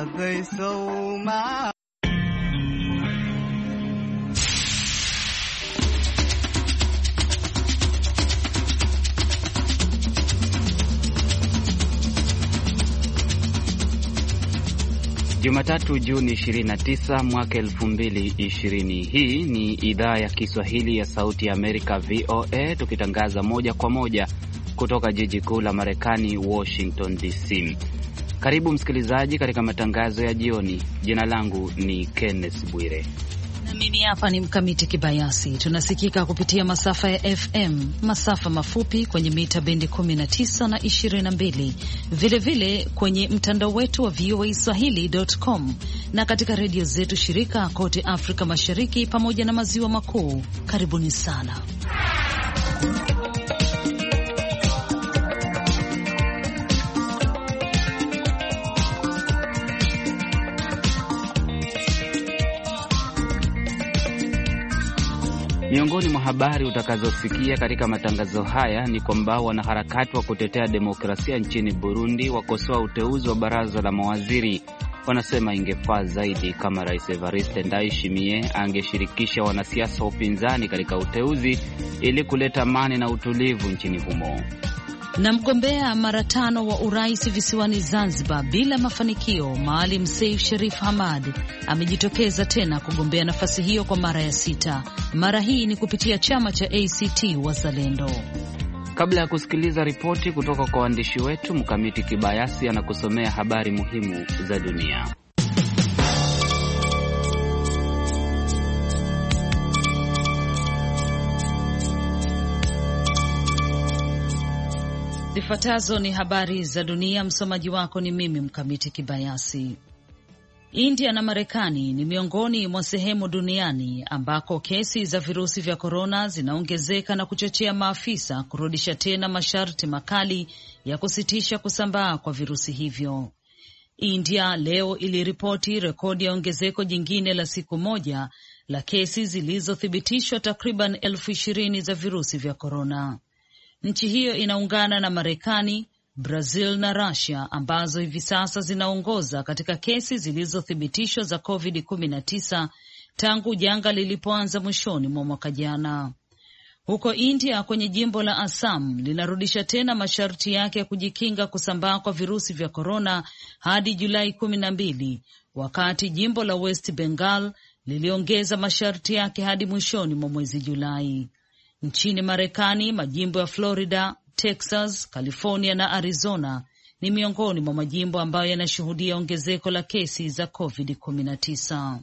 qaadaysow ma Jumatatu Juni 29 mwaka 2020. Hii ni idhaa ya Kiswahili ya Sauti ya Amerika VOA, tukitangaza moja kwa moja kutoka jiji kuu la Marekani, Washington DC. Karibu msikilizaji katika matangazo ya jioni. Jina langu ni Kenneth Bwire. Na mimi hapa ni Mkamiti Kibayasi. Tunasikika kupitia masafa ya FM, masafa mafupi kwenye mita bendi 19 na 22. Vile kwenye mtandao wetu wa voaswahili.com na katika redio zetu shirika kote Afrika Mashariki pamoja na maziwa makuu. Karibuni sana. Miongoni mwa habari utakazosikia katika matangazo haya ni kwamba wanaharakati wa kutetea demokrasia nchini Burundi wakosoa uteuzi wa baraza la mawaziri. Wanasema ingefaa zaidi kama Rais Evariste Ndayishimiye angeshirikisha wanasiasa wa upinzani katika uteuzi ili kuleta amani na utulivu nchini humo. Na mgombea mara 5 wa urais visiwani Zanzibar bila mafanikio, Maalim Seif Sharif Hamad amejitokeza tena kugombea nafasi hiyo kwa mara ya 6. Mara hii ni kupitia chama cha ACT Wazalendo. Kabla ya kusikiliza ripoti kutoka kwa waandishi wetu, Mkamiti Kibayasi anakusomea habari muhimu za dunia. Zifuatazo ni habari za dunia. Msomaji wako ni mimi Mkamiti Kibayasi. India na Marekani ni miongoni mwa sehemu duniani ambako kesi za virusi vya korona zinaongezeka na kuchochea maafisa kurudisha tena masharti makali ya kusitisha kusambaa kwa virusi hivyo. India leo iliripoti rekodi ya ongezeko jingine la siku moja la kesi zilizothibitishwa takriban 20,000 za virusi vya korona. Nchi hiyo inaungana na Marekani, Brazil na Russia ambazo hivi sasa zinaongoza katika kesi zilizothibitishwa za COVID-19 tangu janga lilipoanza mwishoni mwa mwaka jana. Huko India, kwenye jimbo la Assam linarudisha tena masharti yake ya kujikinga kusambaa kwa virusi vya korona hadi Julai 12, wakati jimbo la West Bengal liliongeza masharti yake hadi mwishoni mwa mwezi Julai. Nchini Marekani, majimbo ya Florida, Texas, California na Arizona ni miongoni mwa majimbo ambayo yanashuhudia ongezeko la kesi za COVID-19.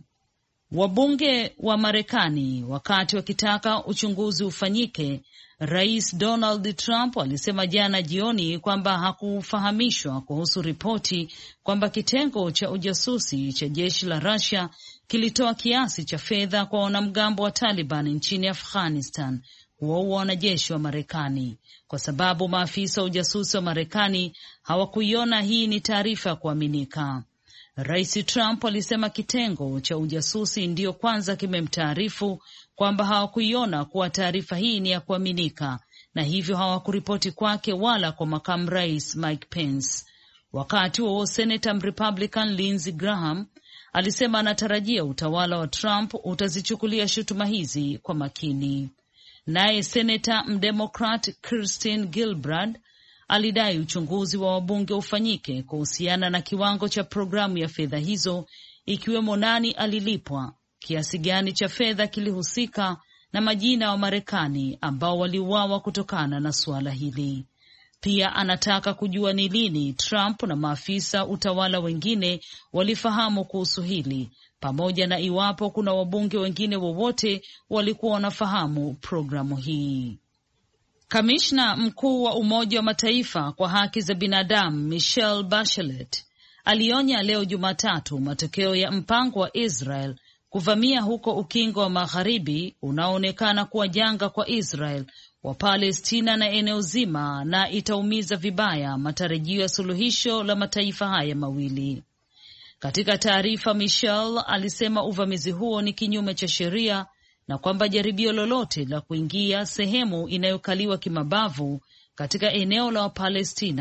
Wabunge wa Marekani, wakati wakitaka uchunguzi ufanyike, Rais Donald Trump alisema jana jioni kwamba hakufahamishwa kuhusu ripoti kwamba kitengo cha ujasusi cha jeshi la Russia kilitoa kiasi cha fedha kwa wanamgambo wa Taliban nchini Afghanistan kuwaua wanajeshi wa Marekani, kwa sababu maafisa wa ujasusi wa Marekani hawakuiona hii ni taarifa ya kuaminika. Rais Trump alisema kitengo cha ujasusi ndiyo kwanza kimemtaarifu kwamba hawakuiona kuwa taarifa hii ni ya kuaminika, na hivyo hawakuripoti kwake wala kwa makamu rais Mike Pence. Wakati huo Senator Republican Lindsey Graham alisema anatarajia utawala wa Trump utazichukulia shutuma hizi kwa makini. Naye Senator Mdemokrat Kirsten Gillibrand alidai uchunguzi wa wabunge ufanyike kuhusiana na kiwango cha programu ya fedha hizo, ikiwemo nani alilipwa, kiasi gani cha fedha kilihusika na majina wa Marekani ambao waliuawa kutokana na suala hili. Pia anataka kujua ni lini Trump na maafisa utawala wengine walifahamu kuhusu hili, pamoja na iwapo kuna wabunge wengine wowote walikuwa wanafahamu programu hii. Kamishna mkuu wa Umoja wa Mataifa kwa haki za binadamu Michelle Bachelet alionya leo Jumatatu matokeo ya mpango wa Israel kuvamia huko Ukingo wa Magharibi unaoonekana kuwa janga kwa Israel, wa Palestina na eneo zima, na itaumiza vibaya matarajio ya suluhisho la mataifa haya mawili. Katika taarifa, Michelle alisema uvamizi huo ni kinyume cha sheria na kwamba jaribio lolote la kuingia sehemu inayokaliwa kimabavu katika eneo la Wapalestina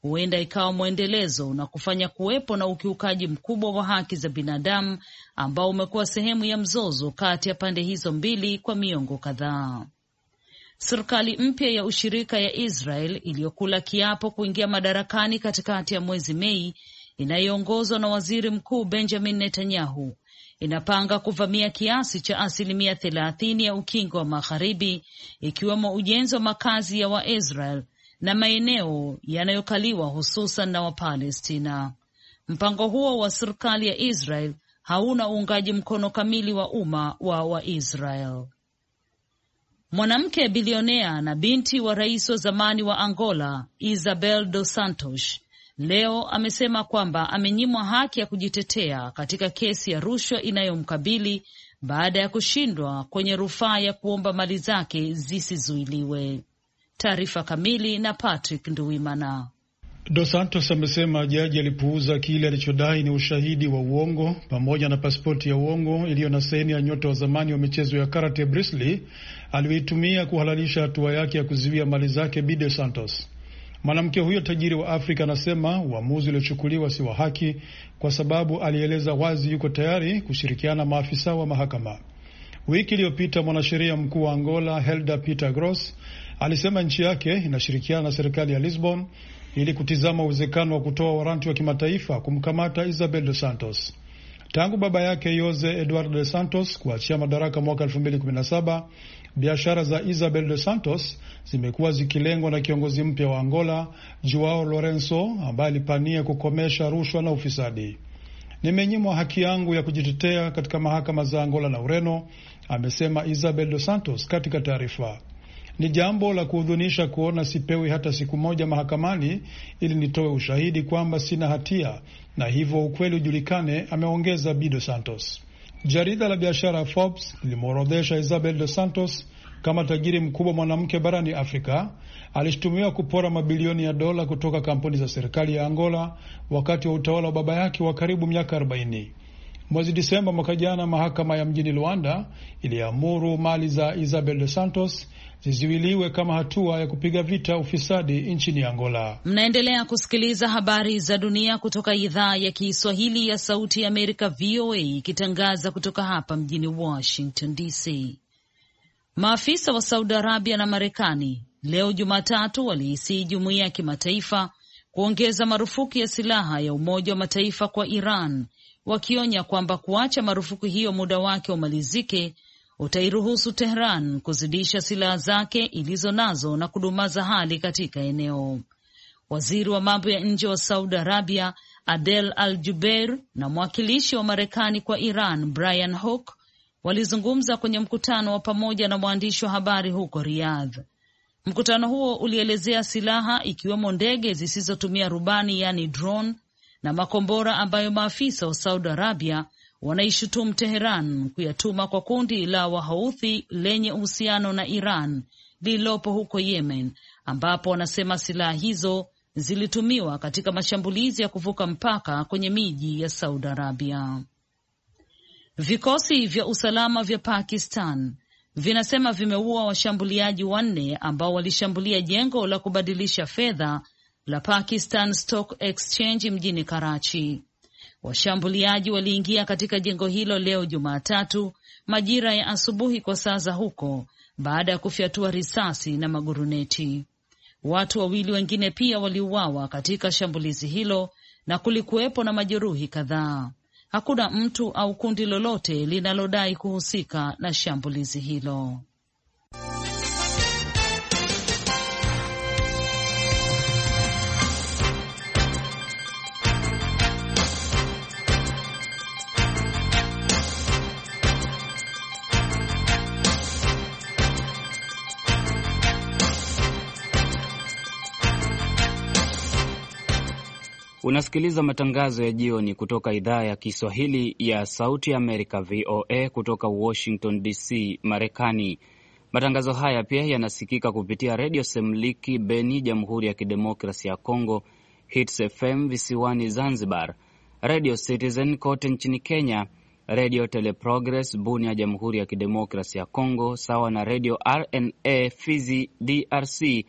huenda ikawa mwendelezo na kufanya kuwepo na ukiukaji mkubwa wa haki za binadamu ambao umekuwa sehemu ya mzozo kati ya pande hizo mbili kwa miongo kadhaa. Serikali mpya ya ushirika ya Israel iliyokula kiapo kuingia madarakani katikati ya mwezi Mei, inayoongozwa na Waziri Mkuu Benjamin Netanyahu, inapanga kuvamia kiasi cha 30% ya ukingo wa Magharibi, ikiwemo ujenzi wa makazi ya Waisrael na maeneo yanayokaliwa hususan na Wapalestina. Mpango huo wa serikali ya Israel hauna uungaji mkono kamili wa umma wa Waisrael. Mwanamke bilionea na binti wa rais wa zamani wa Angola, Isabel dos Santos, leo amesema kwamba amenyimwa haki ya kujitetea katika kesi ya rushwa inayomkabili baada ya kushindwa kwenye rufaa ya kuomba mali zake zisizuiliwe. Taarifa kamili na Patrick Nduwimana. Dos Santos amesema jaji alipuuza kile alichodai ni ushahidi wa uongo pamoja na pasipoti ya uongo iliyo na saini ya nyota wa zamani wa michezo ya karate Bruce Lee aliyoitumia kuhalalisha hatua yake ya kuzuia mali zake Bi Dos Santos. Mwanamke huyo tajiri wa Afrika anasema uamuzi uliochukuliwa si wa haki kwa sababu alieleza wazi yuko tayari kushirikiana maafisa wa mahakama. Wiki iliyopita mwanasheria mkuu wa Angola Helder Peter Gross alisema nchi yake inashirikiana na serikali ya Lisbon ili kutizama uwezekano wa kutoa waranti wa kimataifa kumkamata Isabel dos Santos. Tangu baba yake Jose Eduardo dos Santos kuachia madaraka mwaka 2017, biashara za Isabel dos Santos zimekuwa zikilengwa na kiongozi mpya wa Angola, Joao Lourenço, ambaye alipania kukomesha rushwa na ufisadi. Nimenyimwa haki yangu ya kujitetea katika mahakama za Angola na Ureno, amesema Isabel dos Santos katika taarifa. Ni jambo la kuhudhunisha kuona sipewi hata siku moja mahakamani ili nitoe ushahidi kwamba sina hatia na hivyo ukweli ujulikane, ameongeza Bi Dos Santos. Jarida la biashara Forbes limeorodhesha Isabel dos Santos kama tajiri mkubwa mwanamke barani Afrika. Alishtumiwa kupora mabilioni ya dola kutoka kampuni za serikali ya Angola wakati wa utawala wa baba yake wa karibu miaka 40. Mwezi Disemba mwaka jana, mahakama ya mjini Luanda iliamuru mali za Isabel dos Santos zizuiliwe kama hatua ya kupiga vita ufisadi nchini Angola. Mnaendelea kusikiliza habari za dunia kutoka idhaa ya Kiswahili ya Sauti ya Amerika, VOA, ikitangaza kutoka hapa mjini Washington DC. Maafisa wa Saudi Arabia na Marekani leo Jumatatu waliisii jumuiya ya kimataifa kuongeza marufuku ya silaha ya Umoja wa Mataifa kwa Iran, wakionya kwamba kuacha marufuku hiyo muda wake umalizike utairuhusu Tehran kuzidisha silaha zake ilizo nazo na kudumaza hali katika eneo. Waziri wa mambo ya nje wa Saudi Arabia Adel Al-Jubeir na mwakilishi wa Marekani kwa Iran Brian Hook walizungumza kwenye mkutano wa pamoja na waandishi wa habari huko Riyadh. Mkutano huo ulielezea silaha ikiwemo ndege zisizotumia rubani, yani drone, na makombora ambayo maafisa wa Saudi Arabia wanaishutumu Teheran kuyatuma kwa kundi la Wahouthi lenye uhusiano na Iran lililopo huko Yemen, ambapo wanasema silaha hizo zilitumiwa katika mashambulizi ya kuvuka mpaka kwenye miji ya Saudi Arabia. Vikosi vya usalama vya Pakistan vinasema vimeua washambuliaji 4 ambao walishambulia jengo la kubadilisha fedha la Pakistan Stock Exchange mjini Karachi. Washambuliaji waliingia katika jengo hilo leo Jumatatu majira ya asubuhi kwa saa za huko, baada ya kufyatua risasi na maguruneti. Watu 2 wengine pia waliuawa katika shambulizi hilo na kulikuwepo na majeruhi kadhaa. Hakuna mtu au kundi lolote linalodai kuhusika na shambulizi hilo. Unasikiliza matangazo ya jioni kutoka idhaa ya Kiswahili ya Sauti ya Amerika, VOA, kutoka Washington DC, Marekani. Matangazo haya pia yanasikika kupitia Radio Semliki Beni, Jamhuri ya Kidemokrasi ya Kongo, Hits FM visiwani Zanzibar, Radio Citizen kote nchini Kenya, Radio Teleprogress Bunia, Jamhuri ya Kidemokrasi ya Kongo, sawa na Radio RNA Fizi DRC,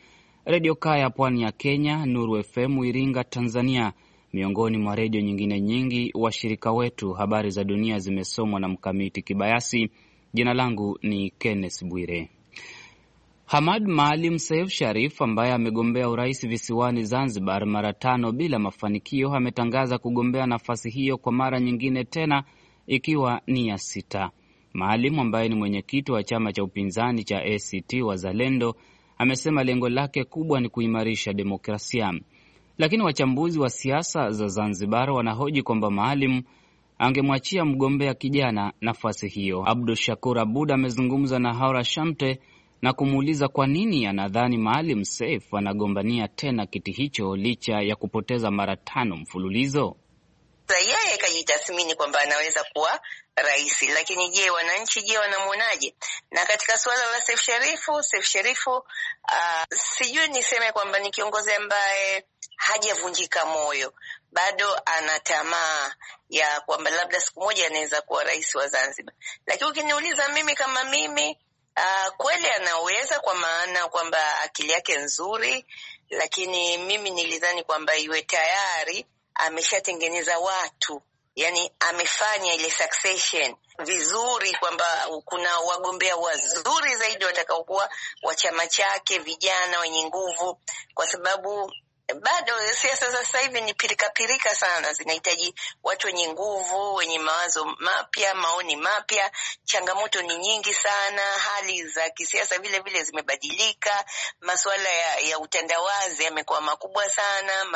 Redio Kaya pwani ya Kenya, Nuru FM Iringa Tanzania, miongoni mwa redio nyingine nyingi washirika wetu. Habari za dunia zimesomwa na Mkamiti Kibayasi. Jina langu ni Kenneth Bwire. Hamad Maalim Seif Sharif ambaye amegombea urais visiwani Zanzibar mara 5 bila mafanikio ametangaza kugombea nafasi hiyo kwa mara nyingine tena, ikiwa ni ya 6. Maalim ambaye ni mwenyekiti wa chama cha upinzani cha ACT Wazalendo amesema lengo lake kubwa ni kuimarisha demokrasia. Lakini wachambuzi wa siasa za Zanzibar wanahoji kwamba Maalim angemwachia mgombea kijana nafasi hiyo. Abdul Shakur Abud amezungumza na Haura Shamte na kumuuliza kwa nini anadhani Maalim Seif anagombania tena kiti hicho licha ya kupoteza mara 5 mfululizo. Yeye kajitathmini kwamba anaweza kuwa rais, lakini je, wananchi wanamuonaje? Na katika suala la Seif Sharifu sijui niseme kwamba ni kiongozi ambaye hajavunjika moyo, bado ana tamaa ya kwamba labda siku moja anaweza kuwa rais wa Zanzibar. Lakini ukiniuliza mimi kama mimi, kweli anaweza, kwa maana kwamba akili yake nzuri, lakini mimi nilidhani kwamba iwe tayari ameshatengeneza watu, yani amefanya ile succession vizuri, kwamba kuna wagombea wazuri zaidi watakaokuwa wa chama chake, vijana wenye nguvu, kwa sababu bado siasa za sasa hivi ni pirika sana, zinahitaji watu wenye nguvu, wenye mawazo mapya, maoni mapya. Changamoto ni nyingi sana, hali za kisiasa vile zimebadilika, masuala ya utandawazi yamekuwa makubwa sana,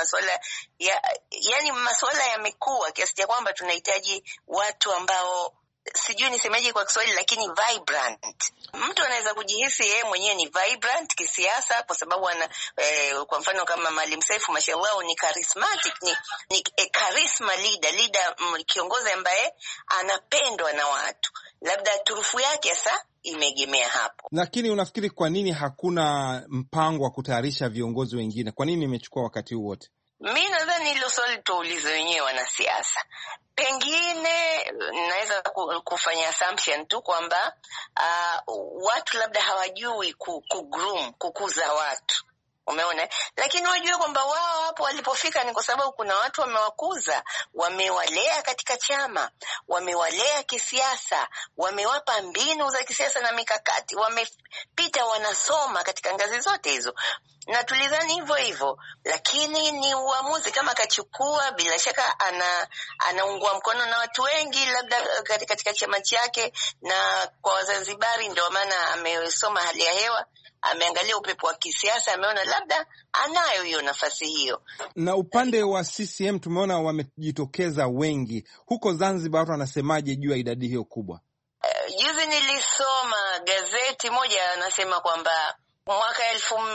masuala yamekuwa kiasi cha kwamba tunahitaji watu ambao sijui nisemeje kwa Kiswahili, lakini vibrant. Mtu anaweza kujihisi yeye mwenyewe ni vibrant kisiasa kwa sababu kwa mfano kama Maalim Seif, mashallah, ni charismatic, ni charisma leader, kiongozi ambaye anapendwa na watu. Labda turufu yake sasa imegemea hapo. Lakini unafikiri kwa nini hakuna mpango wa kutayarisha viongozi wengine? Kwa nini imechukua wakati huu wote? Mimi nadhani hilo swali tuulize wenyewe wanasiasa. Pengine naweza kufanya assumption tu kwamba watu labda hawajui kukuza watu. Umeona? Lakini wajue kwamba wao hapo walipofika ni kwa sababu kuna watu wamewakuza, wamewalea katika chama, wamewalea kisiasa, wamewapa mbinu za kisiasa na mikakati, wamepita, wanasoma katika ngazi zote hizo. Na tulidhani hivyo, lakini ni uamuzi kama kachukua, bila shaka anaungwa mkono na watu wengi labda katika chama chake, na kwa Wazanzibari ndio maana amesoma hali ya hewa, ameangalia upepo wa kisiasa, ameona labda anayo hiyo nafasi hiyo. Na upande wa CCM tumeona wamejitokeza wengi. Huko Zanzibar watu wanasemaje juu ya idadi hiyo kubwa? Juzi nilisoma gazeti moja, anasema kwamba mwaka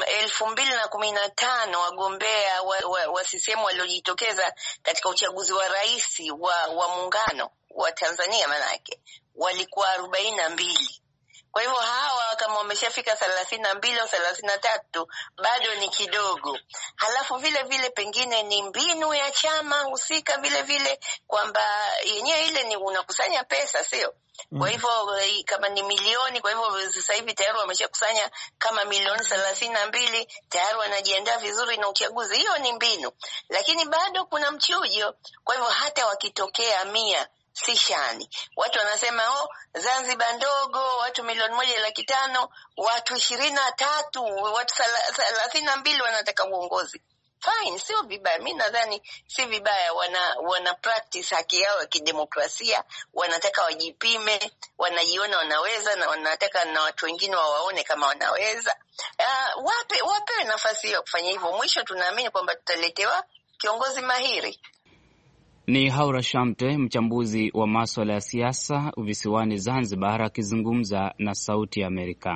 2015 wagombea wa CCM waliojitokeza katika uchaguzi wa rais wa muungano wa Tanzania manake walikuwa 42. Kwa hivyo hawa kama wameshafika 32 au 33 bado ni kidogo. Halafu vile pengine ni mbinu ya chama husika vile kwamba yenyewe ile ni unakusanya pesa, sio? Kwa hivyo kama ni milioni, kwa hivyo sasa hivi tayari wameshakusanya kama milioni 32, tayari wanajiandaa vizuri na uchaguzi. Hiyo ni mbinu. Lakini bado kuna mchujo. Kwa hivyo hata wakitokea 100 si shani. Watu wanasema Zanzibar ndogo, watu 1,500,000, watu 23, watu 32 wanataka uongozi. Fine, sio vibaya. Mimi nadhani si vibaya, wana practice haki yao ya kidemokrasia, wanataka wajipime, wanajiona wanaweza, na wanataka na watu wengine wawaone kama wanaweza. Wape nafasi ya kufanya hivyo. Mwisho tunaamini kwamba tutaletewa kiongozi mahiri. Ni Haura Shamte, mchambuzi wa masuala ya siasa visiwani Zanzibar, akizungumza na Sauti ya Amerika.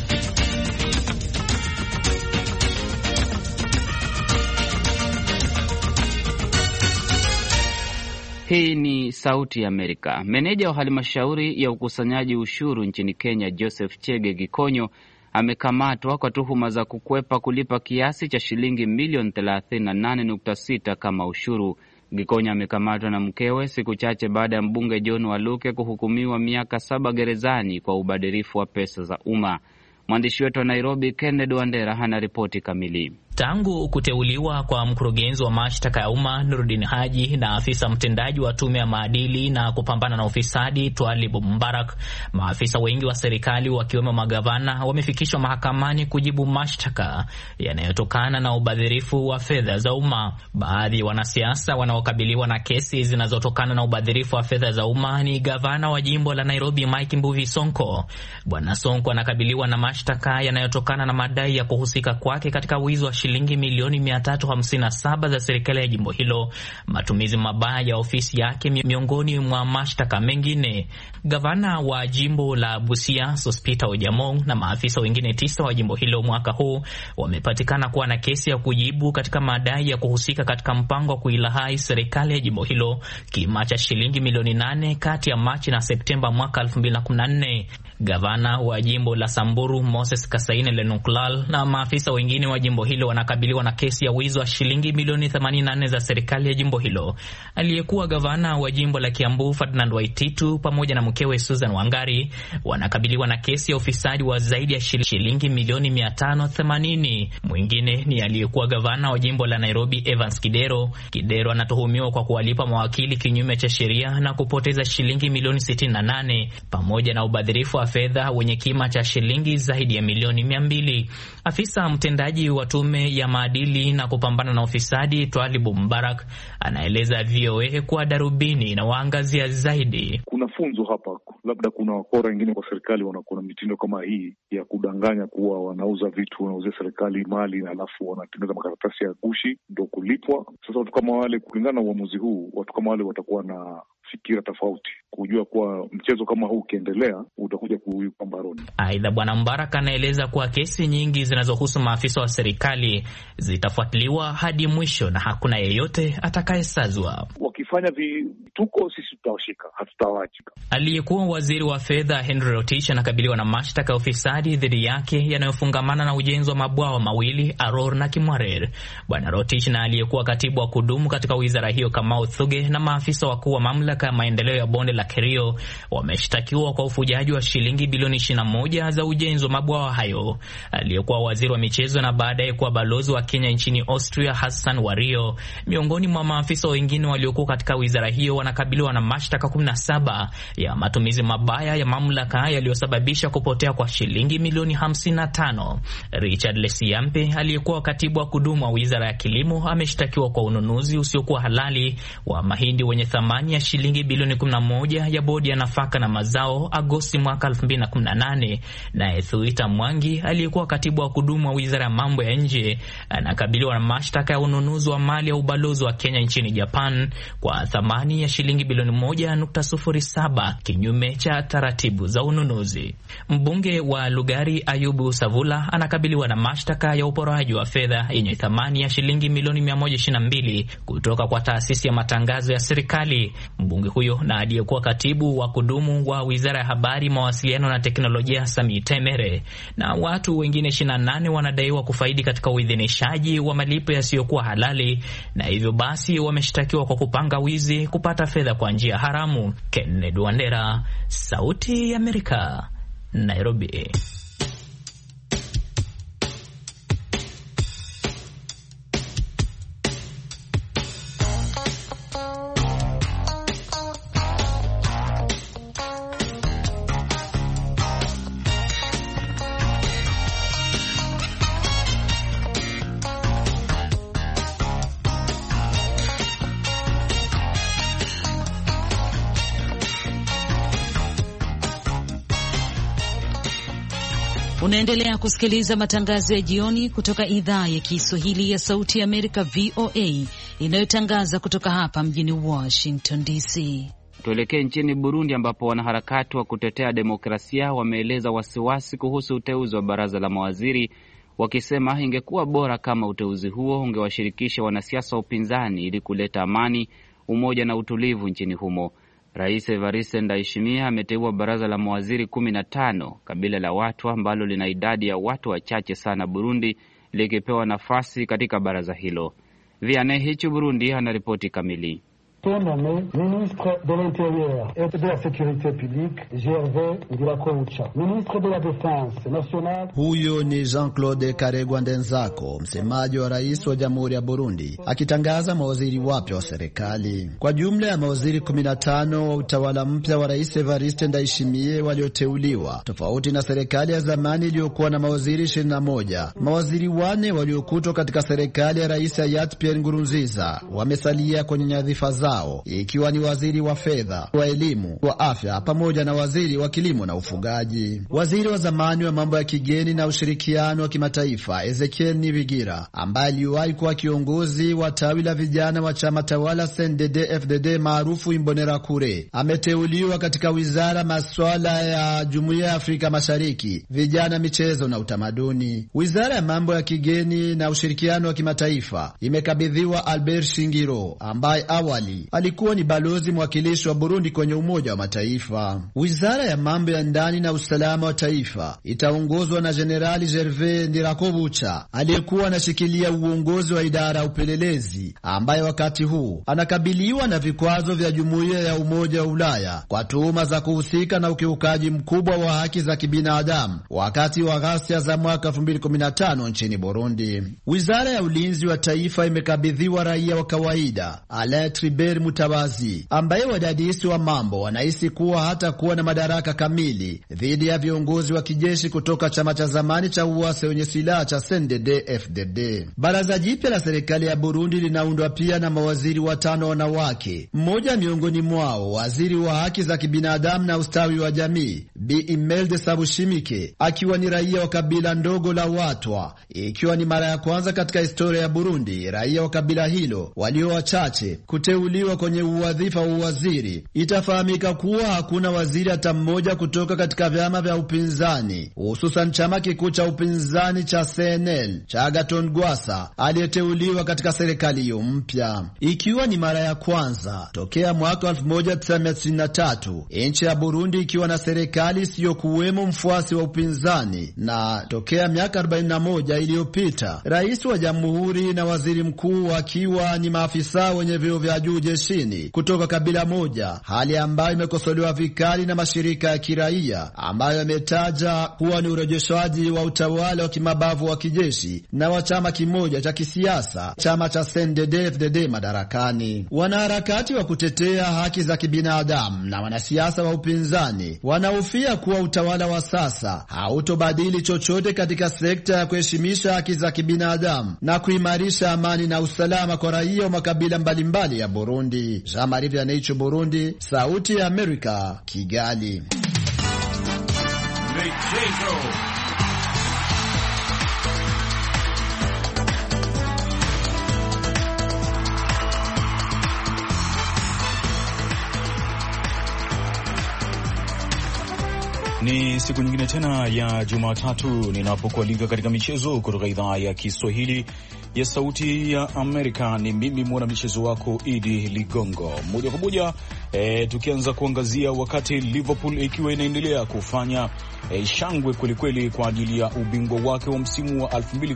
Hii ni Sauti ya Amerika. Meneja wa halmashauri ya ukusanyaji ushuru nchini Kenya, Joseph Chege Gikonyo, amekamatwa kwa tuhuma za kukwepa kulipa kiasi cha shilingi milioni 38.6 kama ushuru. Gikonyo amekamatwa na mkewe siku chache baada ya mbunge John Waluke kuhukumiwa miaka 7 gerezani kwa ubadhirifu wa pesa za umma. Mwandishi wetu wa Nairobi, Kennedy Wandera, hana ripoti kamili. Tangu kuteuliwa kwa mkurugenzi wa mashtaka ya umma Nuruddin Haji na afisa mtendaji wa tume ya maadili na kupambana na ufisadi Twalib Mbarak, maafisa wengi wa serikali wakiwemo magavana wamefikishwa mahakamani kujibu mashtaka yanayotokana na ubadhirifu wa fedha za umma. Baadhi ya wanasiasa wanaokabiliwa na kesi zinazotokana na ubadhirifu wa fedha za umma ni gavana wa jimbo la Nairobi Mike Mbuvi Sonko. Bwana Sonko anakabiliwa na mashtaka yanayotokana na madai ya kuhusika kwake katika wizi wa shilingi milioni 357 za serikali ya jimbo hilo, matumizi mabaya ya ofisi yake, miongoni mwa mashtaka mengine. Gavana wa jimbo la Busia Sospita Ojamong na maafisa wengine 9 wa jimbo hilo mwaka huu wamepatikana kuwa na kesi ya kujibu katika madai ya kuhusika katika mpango wa kuilahai serikali ya jimbo hilo kima cha shilingi milioni 8 kati ya Machi na Septemba mwaka 2014. Gavana wa jimbo la Samburu Moses Kasaine Lenuklal na maafisa wengine wa jimbo hilo wanakabiliwa na kesi ya wizi wa shilingi milioni 84 za serikali ya jimbo hilo. Aliyekuwa gavana wa jimbo la Kiambu Ferdinand Waititu pamoja na mkewe Susan Wangari wanakabiliwa na kesi ya ufisadi wa zaidi ya shilingi milioni 580. Mwingine ni aliyekuwa gavana wa jimbo la Nairobi Evans Kidero. Kidero anatuhumiwa kwa kuwalipa mawakili kinyume cha sheria na kupoteza shilingi milioni 68 pamoja na ubadhirifu wa fedha wenye kima cha shilingi zaidi ya milioni 200. Afisa mtendaji wa tume ya maadili na kupambana na ufisadi Twalib Mbarak anaeleza VOA kuwa darubini na waangazia zaidi. Kuna funzo hapa, labda kuna wakora wengine kwa serikali wanakuwa na mitindo kama hii ya kudanganya kuwa wanauza vitu, wanauzia serikali mali na alafu wanatengeneza makaratasi ya gushi ndio kulipwa. Sasa watu kama wale, kulingana na uamuzi huu, watu kama wale watakuwa na fikira tofauti, kujua kuwa mchezo kama huu ukiendelea utakuja kuipa mbaroni. Aidha, Bwana Mbarak anaeleza kuwa kesi nyingi zinazohusu maafisa wa serikali zitafuatiliwa hadi mwisho na hakuna yeyote atakayesazwa. Wakifanya vituko, sisi tutawashika, hatutawaacha. Aliyekuwa waziri wa fedha Henry Rotich anakabiliwa na mashtaka ya ufisadi dhidi yake yanayofungamana na ujenzi wa mabwawa mawili Aror na Kimwarer. Bwana Rotich na aliyekuwa katibu wa kudumu katika wizara hiyo Kamau Thuge na maafisa wakuu wa mamlaka ya maendeleo ya bonde la Kerio wameshtakiwa kwa ufujaji wa shilingi bilioni 21 za ujenzi wa mabwawa hayo. Aliyekuwa waziri wa michezo na baadaye kuwa balozi wa Kenya nchini Austria Hassan Wario, miongoni mwa maafisa wengine waliokuwa katika wizara hiyo, wanakabiliwa na mashtaka 17 ya matumizi mabaya ya mamlaka yaliyosababisha kupotea kwa shilingi milioni 55. Richard Lesiampe aliyekuwa katibu wa kudumu wa wizara ya kilimo ameshtakiwa kwa ununuzi usiokuwa halali wa mahindi wenye thamani ya shilingi bilioni 11 ya bodi ya nafaka na mazao Agosti mwaka 2018. Na Ethuita Mwangi aliyekuwa katibu wa kudumu wa wizara ya mambo ya nje anakabiliwa na mashtaka ya ununuzi wa mali ya ubalozi wa Kenya nchini Japan kwa thamani ya shilingi bilioni 1.07 kinyume cha taratibu za ununuzi. Mbunge wa Lugari Ayubu Savula anakabiliwa na mashtaka ya uporaji wa fedha yenye thamani ya shilingi milioni 122 kutoka kwa taasisi ya matangazo ya serikali. Mbunge huyo na aliyekuwa katibu wa kudumu wa wizara ya habari, mawasiliano na teknolojia Sami Temere na watu wengine 28 wanadaiwa kufaidi katika uidhinishaji wa malipo yasiyokuwa halali, na hivyo basi wameshtakiwa kwa kupanga wizi, kupata fedha kwa njia haramu. Kennedy Wandera, Sauti ya Amerika, Nairobi. Unaendelea kusikiliza matangazo ya jioni kutoka idhaa ya Kiswahili ya Sauti ya Amerika, VOA, inayotangaza kutoka hapa mjini Washington DC. Tuelekee nchini Burundi ambapo wanaharakati wa kutetea demokrasia wameeleza wasiwasi kuhusu uteuzi wa baraza la mawaziri, wakisema ingekuwa bora kama uteuzi huo ungewashirikisha wanasiasa wa upinzani ili kuleta amani, umoja na utulivu nchini humo. Rais Evariste Ndayishimiye ameteua baraza la mawaziri 15, kabila la watu ambalo lina idadi ya watu wachache sana Burundi, likipewa nafasi katika baraza hilo. Vianney Hichu, Burundi, anaripoti kamili. nommé ministre de l'Intérieur et de la Sécurité Publique Gervais Ndirakobucha, ministre de la Défense nationale. Huyo ni Jean-Claude Karegwa Ndenzako, msemaji wa rais wa Jamhuri ya Burundi, akitangaza mawaziri wapya wa serikali. Kwa jumla ya mawaziri 15 wa utawala mpya wa Rais Evariste Ndayishimiye walioteuliwa, tofauti na serikali ya zamani iliyokuwa na mawaziri 21. Mawaziri 4 waliokutwa katika serikali ya Rais Hayat Pierre Nkurunziza wamesalia kwenye nyadhifa zao, ikiwa ni waziri wa fedha, wa elimu, wa afya pamoja na waziri wa kilimo na ufugaji. Waziri wa zamani wa mambo ya kigeni na ushirikiano wa kimataifa Ezekiel Nibigira, ambaye aliwahi kuwa kiongozi wa tawi la vijana wa chama tawala CNDD-FDD maarufu Imbonerakure, ameteuliwa katika wizara masuala ya Jumuiya ya Afrika Mashariki, vijana, michezo na utamaduni. Wizara ya mambo ya kigeni na ushirikiano wa kimataifa imekabidhiwa Albert Shingiro, ambaye awali alikuwa ni balozi mwakilishi wa Burundi kwenye Umoja wa Mataifa. Wizara ya mambo ya ndani na usalama wa taifa itaongozwa na Jenerali Gervais Ndirakobucha, aliyekuwa anashikilia uongozi wa idara ya upelelezi, ambaye wakati huu anakabiliwa na vikwazo vya Jumuiya ya Umoja wa Ulaya kwa tuhuma za kuhusika na ukiukaji mkubwa wa haki za kibinadamu wakati wa ghasia za mwaka 2015 nchini Burundi. Wizara ya ulinzi wa taifa imekabidhiwa raia wa kawaida Alain Tribert Mutabazi, ambaye wadadisi wa mambo wanahisi kuwa hata kuwa na madaraka kamili dhidi ya viongozi wa kijeshi kutoka chama cha zamani cha uasi wenye silaha cha CNDD-FDD. Baraza jipya la serikali ya Burundi linaundwa pia na mawaziri 5 wanawake, mmoja miongoni mwao waziri wa haki za kibinadamu na ustawi wa jamii Bi Imelda Sabushimike, akiwa ni raia wa kabila ndogo la Watwa, ikiwa ni mara ya kwanza katika historia ya Burundi raia wa kabila hilo walio wachache kuteuliwa kwenye uwadhifa wa uwaziri. Itafahamika kuwa hakuna waziri hata mmoja kutoka katika vyama vya upinzani, hususan chama kikuu cha upinzani cha CNL cha Agathon Rwasa aliyeteuliwa katika serikali hiyo mpya, ikiwa ni mara ya kwanza tokea mwaka 1993 nchi ya Burundi ikiwa na serikali isiyokuwemo mfuasi wa upinzani, na tokea miaka 41 iliyopita rais wa jamhuri na waziri mkuu wakiwa ni maafisa wenye vyeo vya juu jeshini kutoka kabila moja, hali ambayo imekosolewa vikali na mashirika ya kiraia ambayo yametaja kuwa ni urejeshwaji wa utawala wa kimabavu wa kijeshi na wa chama kimoja cha kisiasa, chama cha CNDD-FDD madarakani. Wanaharakati wa kutetea haki za kibinadamu na wanasiasa wa upinzani wanahofia kuwa utawala wa sasa hautobadili chochote katika sekta ya kuheshimisha haki za kibinadamu na kuimarisha amani na usalama kwa raia wa makabila mbalimbali ya Burundi. Jean-Marie Vianney, Burundi, Sauti ya Amerika, Kigali. Ni siku nyingine tena ya Jumatatu ninapokualika katika michezo kutoka idhaa ya Kiswahili ya Sauti ya Amerika. Ni mimi mwana michezo wako Idi Ligongo. Moja kwa moja tukianza kuangazia wakati Liverpool ikiwa inaendelea kufanya shangwe kwelikweli kwa ajili ya ubingwa wake wa msimu wa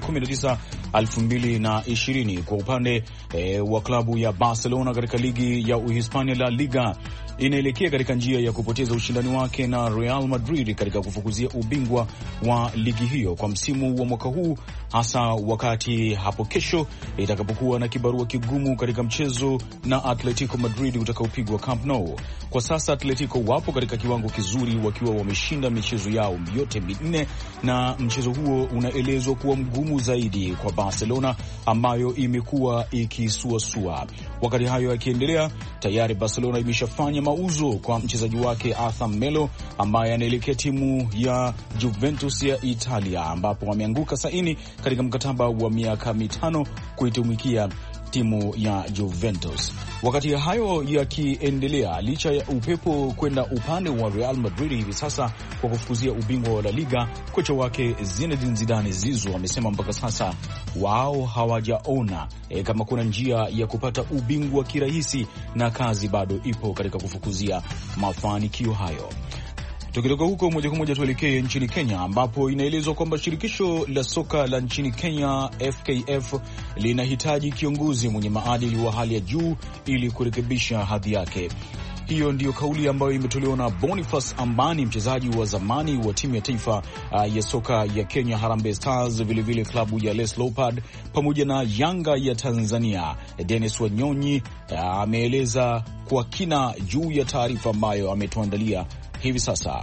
2019-2020 kwa upande wa klabu ya Barcelona katika ligi ya Uhispania La Liga inaelekea katika njia ya kupoteza ushindani wake na Real Madrid katika kufukuzia ubingwa wa ligi hiyo kwa msimu wa mwaka huu, hasa wakati hapo kesho itakapokuwa na kibarua kigumu katika mchezo na Atletico Madrid utakaopigwa Camp Nou. Kwa sasa Atletico wapo katika kiwango kizuri wakiwa wameshinda michezo yao yote minne, na mchezo huo unaelezwa kuwa mgumu zaidi kwa Barcelona ambayo imekuwa ikisuasua. Wakati hayo yakiendelea, tayari Barcelona imeshafanya mauzo kwa mchezaji wake Arthur Melo ambaye anaelekea timu ya Juventus ya Italia, ambapo wameanguka saini katika mkataba wa miaka 5 kuitumikia timu ya Juventus. Wakati hayo yakiendelea, licha ya upepo kwenda upande wa Real Madrid hivi sasa kwa kufukuzia ubingwa wa La Liga, kocha wake Zinedine Zidane Zizou amesema mpaka sasa wao hawajaona kama kuna njia ya kupata ubingwa kirahisi, na kazi bado ipo katika kufukuzia mafanikio hayo. Tukitoka huko moja kwa moja tuelekee nchini Kenya, ambapo inaelezwa kwamba shirikisho la soka la nchini Kenya FKF linahitaji kiongozi mwenye maadili wa hali ya juu ili kurekebisha hadhi yake. Hiyo ndiyo kauli ambayo imetolewa na Boniface Ambani, mchezaji wa zamani wa timu ya taifa ya soka ya Kenya Harambee Stars, vilevile klabu ya Les Leopards pamoja na Yanga ya Tanzania. Dennis Wanyonyi ameeleza kwa kina juu ya taarifa ambayo ametuandalia hivi sasa.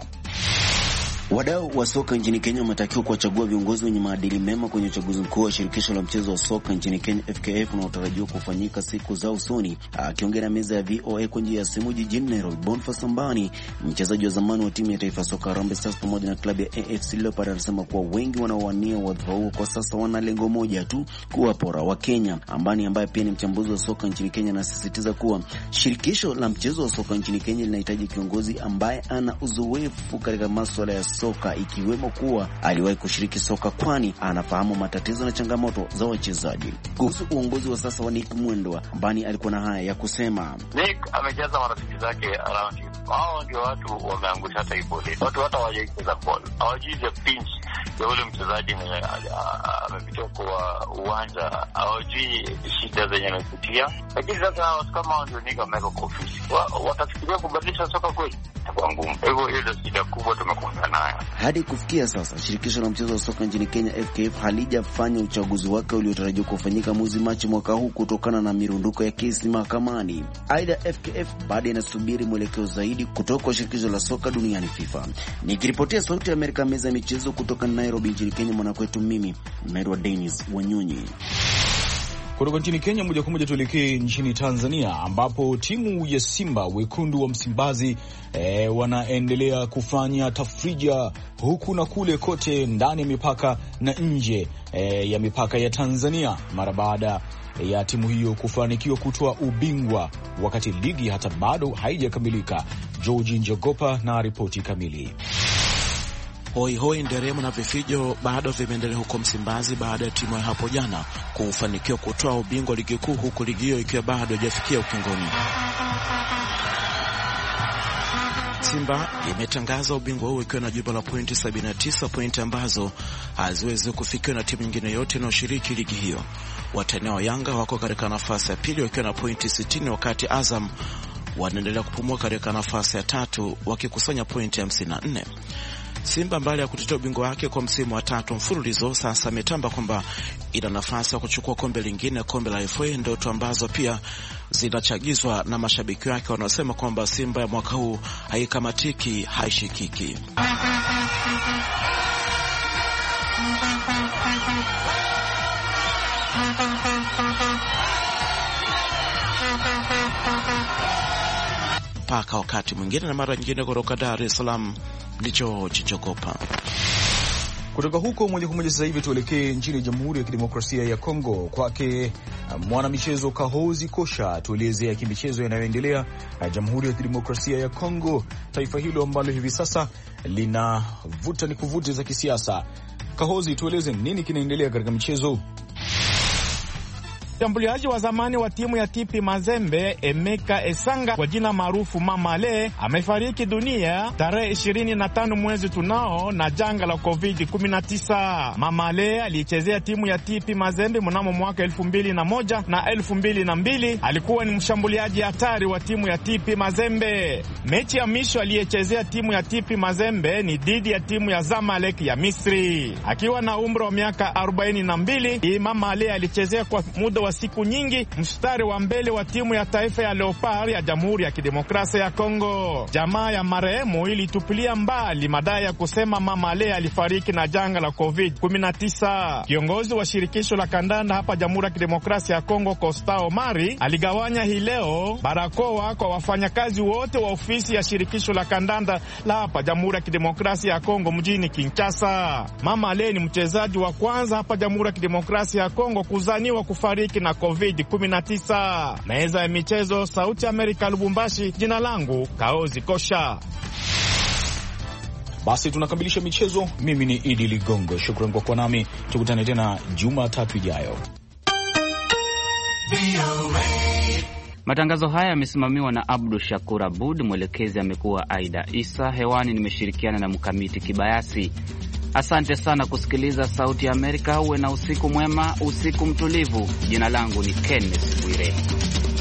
Wadau wa soka nchini Kenya wametakiwa kuwachagua viongozi wenye maadili mema kwenye uchaguzi mkuu wa shirikisho la mchezo wa soka nchini Kenya FKF unaotarajiwa kufanyika siku za usoni. Akiongea na meza ya VOA kwa njia ya simu jijini Nairobi, Boniface Ambani, mchezaji wa zamani wa timu ya taifa soka Harambee Stars pamoja na klabu ya AFC Leopards, anasema kuwa wengi wanaowania wadhifa huo kwa sasa wana lengo moja tu, kuwapora wa Kenya. Ambani ambaye pia ni mchambuzi wa soka nchini Kenya anasisitiza kuwa shirikisho la mchezo wa soka nchini Kenya linahitaji kiongozi ambaye ana uzoefu katika masuala ya soka, ikiwemo kuwa aliwahi kushiriki soka, kwani anafahamu matatizo na changamoto za wachezaji. Kuhusu uongozi wa sasa wa Nick Mwendwa, Ambani alikuwa na haya ya kusema. Nick amejaza marafiki zake around him. Hao ndio watu wameangusha taifa letu. Watu hata hawajaicheza ball, hawajui the pinch ya ule mchezaji mwenye amepitia kwa uwanja, hawajui shida zenye amepitia. Lakini sasa watu kama ndio Nick ameweka kwa ofisi, watafikiria kubadilisha soka kweli? Kwa ngumu. Hivyo hiyo ndio shida kubwa tumekumbana nayo. Hadi kufikia sasa shirikisho la mchezo wa soka nchini Kenya FKF halijafanya uchaguzi wake uliotarajiwa kufanyika mwezi Machi mwaka huu kutokana na mirunduko ya kesi mahakamani. Aidha, FKF bado inasubiri mwelekeo zaidi kutoka kwa shirikisho la soka duniani FIFA. Nikiripotia Sauti ya Amerika, meza ya michezo kutoka Nairobi nchini Kenya, mwanakwetu mimi naitwa Dennis Wanyonyi. Kutoka nchini Kenya moja kwa moja tuelekee nchini Tanzania, ambapo timu ya Simba wekundu wa Msimbazi wanaendelea kufanya tafrija huku na kule kote ndani ya mipaka na nje ya mipaka ya Tanzania mara baada ya timu hiyo kufanikiwa kutoa ubingwa wakati ligi hata bado haijakamilika. George Njogopa na ripoti kamili. Hoi nderemo na vifijo bado vimeendelea huko Msimbazi baada ya timu ya hapo jana kufanikiwa kutoa ubingwa ligi kuu, huku ligi hiyo ikiwa bado haijafikia ukingoni. Simba imetangaza ubingwa huo ikiwa na jumla la pointi 79, pointi ambazo haziwezi kufikiwa na timu nyingine yote inayoshiriki ligi hiyo. Watani wa Yanga wako katika nafasi ya pili wakiwa na pointi 60, wakati Azam wanaendelea kupumua katika nafasi ya tatu wakikusanya pointi 54. Simba mbali ya kutetea ubingwa wake kwa msimu wa 3 mfululizo, sasa ametamba kwamba ina nafasi ya kuchukua kombe lingine, kombe la FA, ndoto ambazo pia zinachagizwa na mashabiki wake wanaosema kwamba Simba ya mwaka huu haikamatiki, haishikiki. Paka wakati mwingine na mara nyingine kutoka Dar es Salaam ndicho Chichokopa. Kutoka huko moja kwa moja sasa hivi tuelekee nchini Jamhuri ya Kidemokrasia ya Kongo, kwake mwanamichezo Kahozi Kosha tuelezea kimichezo yanayoendelea Jamhuri ya Kidemokrasia ya Kongo, taifa hilo ambalo hivi sasa linavuta ni kuvuta za kisiasa. Kahozi, tueleze nini kinaendelea katika michezo? Mshambuliaji wa zamani wa timu ya TP Mazembe Emeka Esanga kwa jina maarufu Mama Ale amefariki dunia tarehe 25 mwezi tunao na janga la COVID-19. Mama Ale alichezea timu ya TP Mazembe mnamo mwaka 2001 na 2002. Alikuwa ni mshambuliaji hatari wa timu ya TP Mazembe. Mechi ya mwisho aliyechezea timu ya TP Mazembe ni dhidi ya timu ya Zamalek ya Misri. Akiwa na umri wa miaka 42, Mama Ale alichezea kwa muda wa siku nyingi mstari wa mbele wa timu ya taifa ya Leopard ya Jamhuri ya Kidemokrasia ya Kongo. Jamaa ya marehemu ilitupilia mbali madai ya kusema Mama Ale alifariki na janga la COVID-19. Kiongozi wa shirikisho la kandanda hapa Jamhuri ya Kidemokrasia ya Kongo, Costa Omari, aligawanya hii leo barakoa kwa wafanyakazi wote wa ofisi ya shirikisho la kandanda la hapa Jamhuri ya Kidemokrasia ya Kongo mjini Kinshasa. Mama Ale ni mchezaji wa kwanza hapa Jamhuri ya Kidemokrasia ya Kongo kuzaniwa kufariki na COVID-19. Meza ya michezo, Sauti Amerika, Lubumbashi. Jina langu Kaozi Kosha. Basi tunakamilisha michezo. Mimi ni Idi Ligongo. Shukrani kwa kuwa nami. Tukutane tena Jumatatu ijayo. Matangazo haya yamesimamiwa na Abdu Shakur Abud, mwelekezi amekuwa Aida Isa. Hewani nimeshirikiana na Mkamiti Kibayasi. Asante sana kusikiliza Sauti ya Amerika. Uwe na usiku mwema, usiku mtulivu. Jina langu ni Kenneth Bwire.